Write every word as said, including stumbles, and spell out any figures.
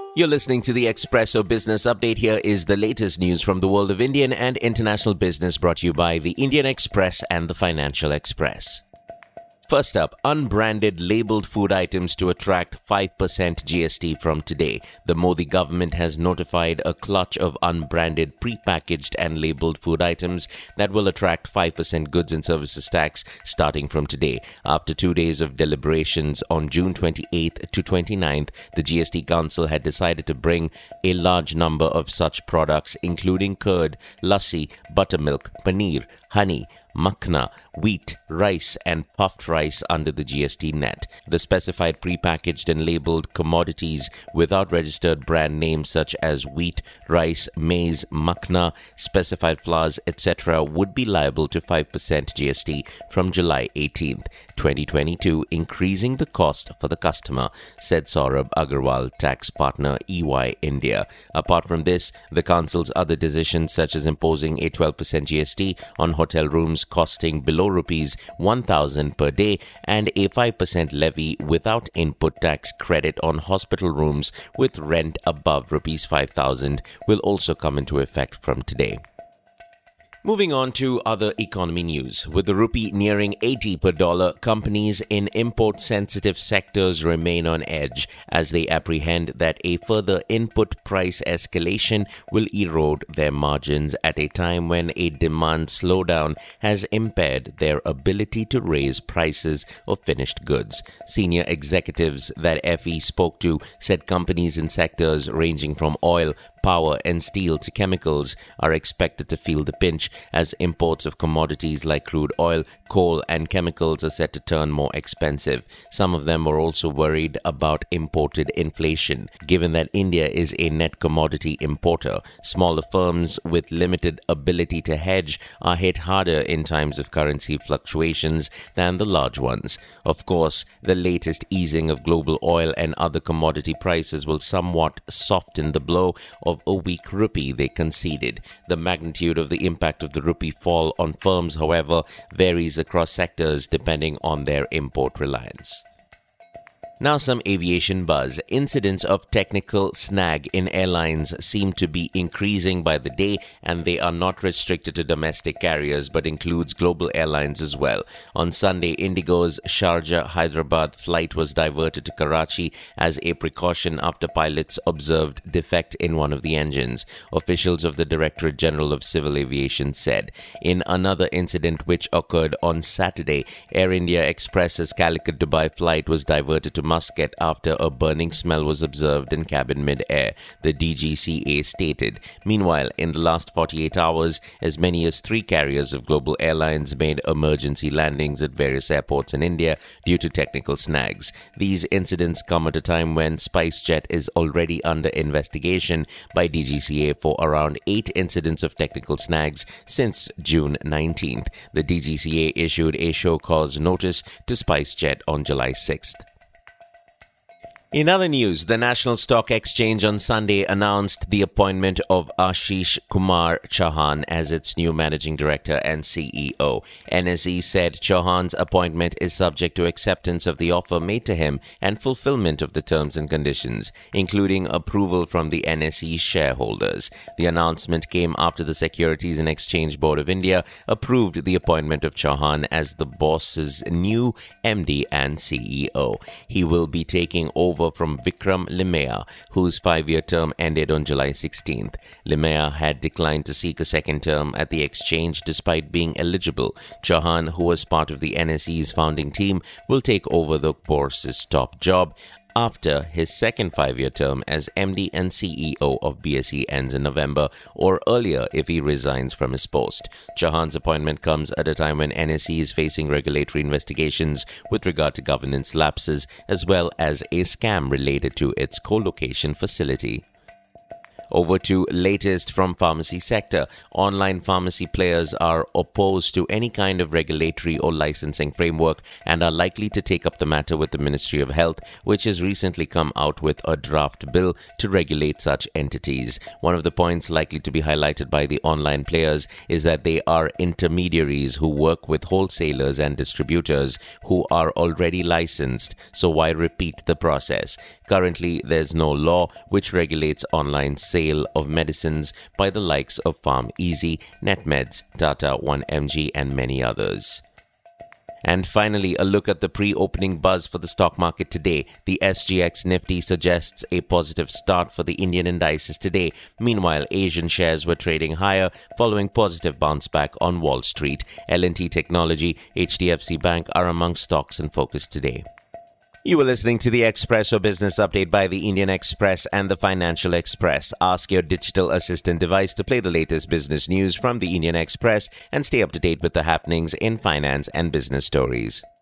You're listening to the Expresso Business Update. Here is the latest news from the world of Indian and international business, brought to you by the Indian Express and the Financial Express. First up, unbranded labelled food items to attract five percent G S T from today. The Modi government has notified a clutch of unbranded, prepackaged and labelled food items that will attract five percent goods and services tax starting from today. After two days of deliberations on June twenty-eighth to twenty-ninth, the G S T Council had decided to bring a large number of such products, including curd, lassi, buttermilk, paneer, honey, makhna, wheat, rice and puffed rice under the G S T net. The specified prepackaged and labelled commodities without registered brand names such as wheat, rice, maize, makhna, specified flours, et cetera would be liable to five percent G S T from July eighteenth, twenty twenty-two, increasing the cost for the customer, said Saurabh Agarwal, tax partner E Y India. Apart from this, the Council's other decisions such as imposing a twelve percent G S T on hotel rooms costing below rupees one thousand per day and a five percent levy without input tax credit on hospital rooms with rent above rupees five thousand will also come into effect from today. Moving on to other economy news. With the rupee nearing eighty per dollar, companies in import-sensitive sectors remain on edge as they apprehend that a further input price escalation will erode their margins at a time when a demand slowdown has impaired their ability to raise prices of finished goods. Senior executives that F E spoke to said companies in sectors ranging from oil, power and steel to chemicals are expected to feel the pinch as imports of commodities like crude oil, coal and chemicals are set to turn more expensive. Some of them are also worried about imported inflation. Given that India is a net commodity importer, smaller firms with limited ability to hedge are hit harder in times of currency fluctuations than the large ones. Of course, the latest easing of global oil and other commodity prices will somewhat soften the blow of a weak rupee, they conceded. The magnitude of the impact of the rupee fall on firms, however, varies across sectors depending on their import reliance. Now some aviation buzz. Incidents of technical snag in airlines seem to be increasing by the day, and they are not restricted to domestic carriers but includes global airlines as well. On Sunday, Indigo's Sharjah-Hyderabad flight was diverted to Karachi as a precaution after pilots observed defect in one of the engines, officials of the Directorate General of Civil Aviation said. In another incident which occurred on Saturday, Air India Express's Calicut-Dubai flight was diverted to Muscat after a burning smell was observed in cabin mid-air, the D G C A stated. Meanwhile, in the last forty-eight hours, as many as three carriers of global airlines made emergency landings at various airports in India due to technical snags. These incidents come at a time when SpiceJet is already under investigation by D G C A for around eight incidents of technical snags since June nineteenth. The D G C A issued a show cause notice to SpiceJet on July sixth. In other news, the National Stock Exchange on Sunday announced the appointment of Ashish Kumar Chauhan as its new managing director and C E O. N S E said Chauhan's appointment is subject to acceptance of the offer made to him and fulfillment of the terms and conditions, including approval from the N S E shareholders. The announcement came after the Securities and Exchange Board of India approved the appointment of Chauhan as the boss's new M D and C E O. He will be taking over from Vikram Limaya, whose five-year term ended on July sixteenth. Limaya had declined to seek a second term at the exchange despite being eligible. Chauhan, who was part of the N S E's founding team, will take over the boss's top job after his second five-year term as M D and C E O of B S E ends in November or earlier if he resigns from his post. Chauhan's appointment comes at a time when N S E is facing regulatory investigations with regard to governance lapses as well as a scam related to its co-location facility. Over to latest from pharmacy sector. Online pharmacy players are opposed to any kind of regulatory or licensing framework and are likely to take up the matter with the Ministry of Health, which has recently come out with a draft bill to regulate such entities. One of the points likely to be highlighted by the online players is that they are intermediaries who work with wholesalers and distributors who are already licensed, so why repeat the process? Currently, there's no law which regulates online sale of medicines by the likes of PharmEasy, NetMeds, Tata one M G and many others. And finally, a look at the pre-opening buzz for the stock market today. The S G X Nifty suggests a positive start for the Indian indices today. Meanwhile, Asian shares were trading higher following positive bounce back on Wall Street. L and T Technology, H D F C Bank are among stocks in focus today. You were listening to the Expresso Business Update by the Indian Express and the Financial Express. Ask your digital assistant device to play the latest business news from the Indian Express and stay up to date with the happenings in finance and business stories.